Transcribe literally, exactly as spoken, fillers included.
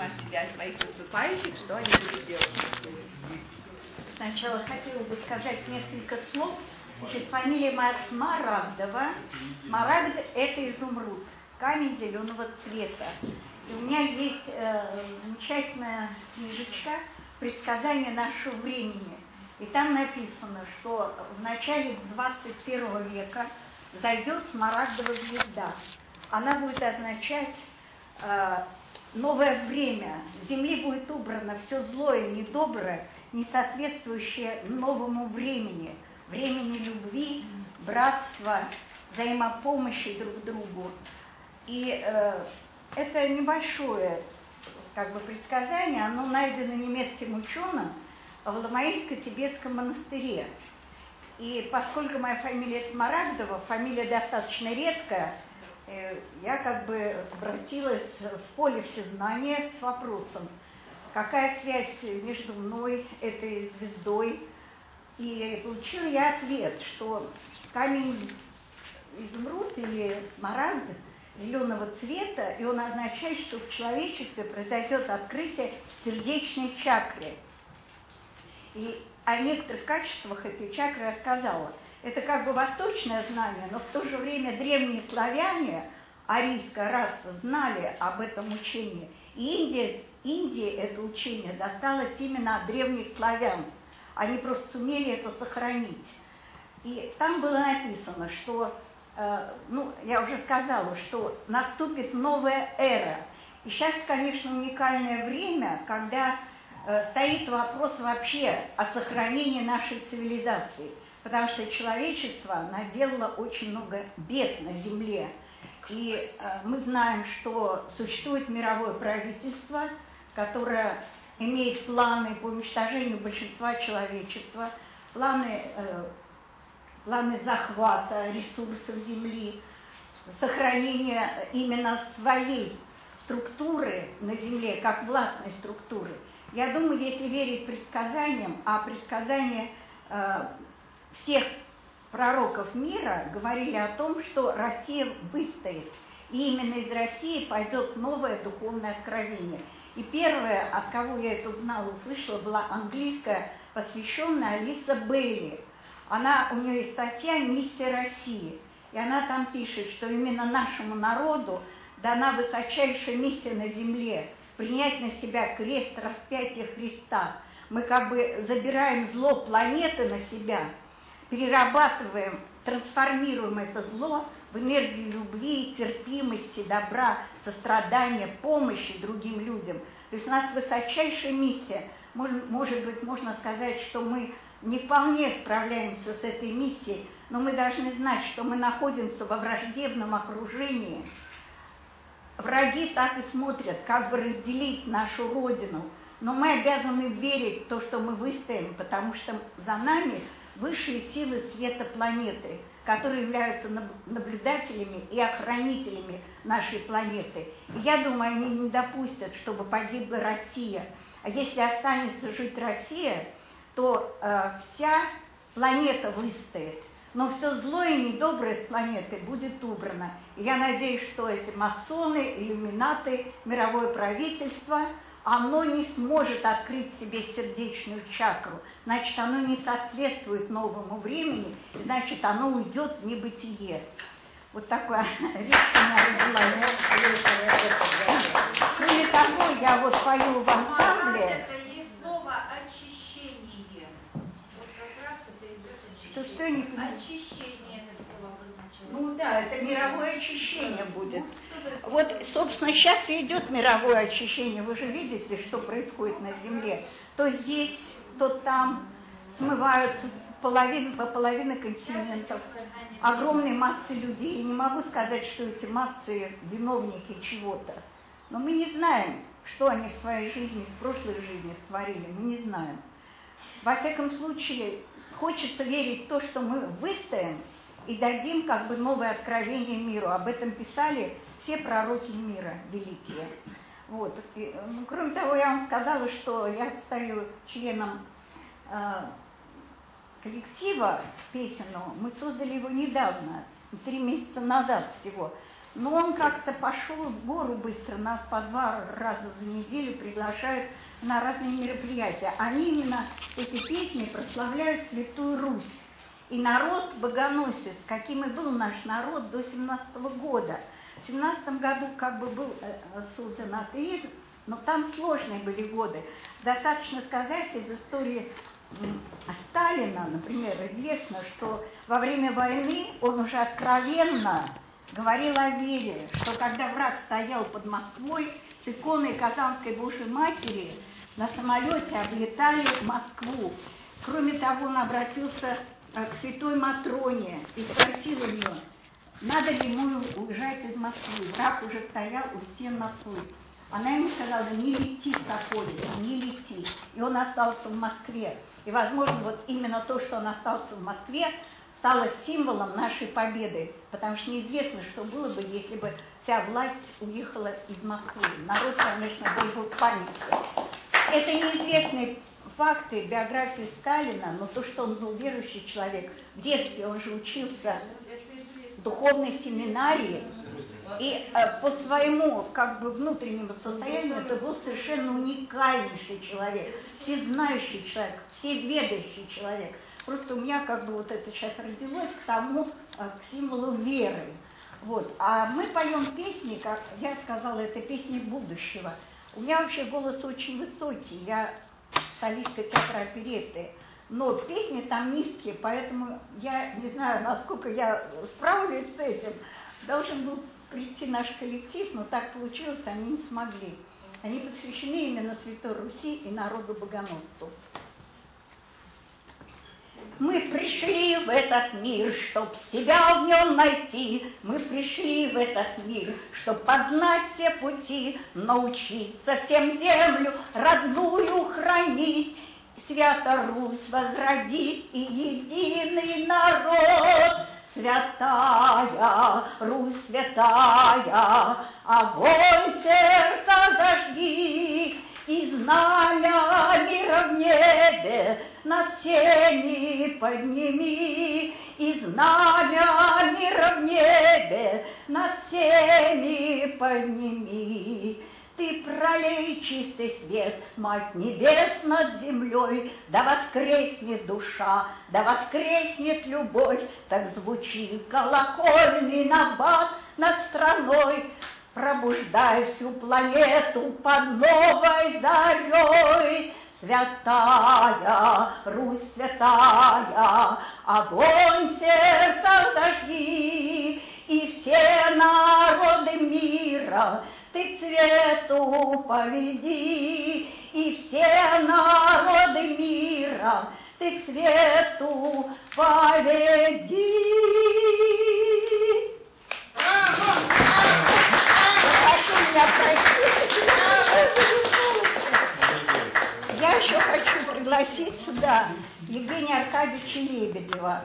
сама себя, своих выступающих, что они будут делать. Сначала хотела бы сказать несколько слов. Значит, фамилия моя Смарагдова. Смарагд – это изумруд, камень зеленого цвета. И у меня есть э, замечательная книжечка «Предсказания нашего времени». И там написано, что в начале двадцать первого века зайдет смарагдовая звезда. Она будет означать э, новое время. С земли будет убрано все злое, недоброе, не соответствующее новому времени. Времени любви, братства, взаимопомощи друг другу. И э, это небольшое как бы, предсказание, оно найдено немецким ученым в Ламаильско-Тибетском монастыре. И поскольку моя фамилия Смарагдова, фамилия достаточно редкая, э, я как бы обратилась в поле всезнания с вопросом, какая связь между мной, этой звездой. И получила я ответ, что камень изумруд или смарагд зеленого цвета, и он означает, что в человечестве произойдет открытие сердечной чакры. И о некоторых качествах этой чакры я сказала. Это как бы восточное знание, но в то же время древние славяне, арийская раса, знали об этом учении. И Индия, Индии это учение досталось именно от древних славян. Они просто сумели это сохранить. И там было написано, что, э, ну, я уже сказала, что наступит новая эра. И сейчас, конечно, уникальное время, когда э, стоит вопрос вообще о сохранении нашей цивилизации. Потому что человечество наделало очень много бед на Земле. И э, мы знаем, что существует мировое правительство, которое имеет планы по уничтожению большинства человечества, планы, э, планы захвата ресурсов Земли, сохранения именно своей структуры на Земле, как властной структуры. Я думаю, если верить предсказаниям, а предсказания э, всех пророков мира говорили о том, что Россия выстоит. И именно из России пойдет новое духовное откровение. И первое, от кого я это узнала, услышала, была английская, посвященная Алиса Бейли. Она, у нее есть статья «Миссия России». И она там пишет, что именно нашему народу дана высочайшая миссия на земле – принять на себя крест распятия Христа. Мы как бы забираем зло планеты на себя, перерабатываем, трансформируем это зло в энергию любви, терпимости, добра, сострадания, помощи другим людям. То есть у нас высочайшая миссия. Может, может быть, можно сказать, что мы не вполне справляемся с этой миссией, но мы должны знать, что мы находимся во враждебном окружении. Враги так и смотрят, как бы разделить нашу Родину. Но мы обязаны верить в то, что мы выстоим, потому что за нами высшие силы света планеты, которые являются наблюдателями и охранителями нашей планеты. И я думаю, они не допустят, чтобы погибла Россия. А если останется жить Россия, то э, вся планета выстоит. Но все злое и недоброе с планеты будет убрано. И я надеюсь, что эти масоны, иллюминаты, мировое правительство, оно не сможет открыть себе сердечную чакру. Значит, оно не соответствует новому времени, значит, оно уйдет в небытие. Вот такая речь у меня была. Кроме того, я вот пою в ансамбле. Это есть слово очищение. Вот как раз это идет очищение. То, что я не понимаю. Очищение это слово обозначено. Ну да, это мировое очищение будет. Вот, собственно, сейчас и идет мировое очищение. Вы же видите, что происходит на Земле. То здесь, то там смываются половина, по половине континентов. Огромные массы людей. Я не могу сказать, что эти массы виновники чего-то. Но мы не знаем, что они в своей жизни, в прошлой жизни творили. Мы не знаем. Во всяком случае, хочется верить в то, что мы выстоим и дадим как бы новое откровение миру. Об этом писали все пророки мира великие. Вот. И, ну, кроме того, я вам сказала, что я стою членом э, коллектива песенного. Мы создали его недавно, три месяца назад всего. Но он как-то пошел в гору быстро, нас по два раза за неделю приглашают на разные мероприятия. Они именно, эти песни, прославляют Святую Русь. И народ богоносец, каким и был наш народ до семнадцатого года. В семнадцатом году как бы был создан атеизм, но там сложные были годы. Достаточно сказать из истории Сталина, например, известно, что во время войны он уже откровенно говорил о вере, что когда враг стоял под Москвой с иконой Казанской Божьей Матери, на самолете облетали Москву. Кроме того, он обратился к святой Матроне и спросил у нее, надо ли ему уезжать из Москвы. Враг уже стоял у стен Москвы. Она ему сказала, не лети, Соколица, не лети. И он остался в Москве. И, возможно, вот именно то, что он остался в Москве, стало символом нашей победы. Потому что неизвестно, что было бы, если бы вся власть уехала из Москвы. Народ, конечно, был бы в панике. Это неизвестные факты биографии Сталина, но то, что он был верующий человек. В детстве он же учился в духовной семинарии. И э, по своему как бы внутреннему состоянию это был совершенно уникальнейший человек, всезнающий человек, всеведущий человек. Просто у меня как бы вот это сейчас родилось к тому, э, к символу веры. Вот. А мы поем песни, как я сказала, это песни будущего. У меня вообще голос очень высокий, я солистка театра оперетты, но песни там низкие, поэтому я не знаю, насколько я справлюсь с этим. Должен был прийти наш коллектив, но так получилось, они не смогли. Они посвящены именно Святой Руси и народу богоносцу. Мы пришли в этот мир, чтоб себя в нем найти. Мы пришли в этот мир, чтоб познать все пути, научиться всем землю родную хранить, Свято Русь возродить и единый народ. Святая Русь, святая, огонь сердца зажги, и знамя мира в небе над всеми подними, и знамя мира в небе над всеми подними. Ты пролей чистый свет, Мать Небес над землей, да воскреснет душа, да воскреснет любовь, так звучит колокольный набат над страной. Пробуждай всю планету под новой зарей. Святая Русь, святая, огонь сердца зажги, и все народы мира ты к свету поведи, и все народы мира ты к свету поведи. Прошу меня простить. Я еще хочу пригласить сюда Евгения Аркадьевича Лебедева.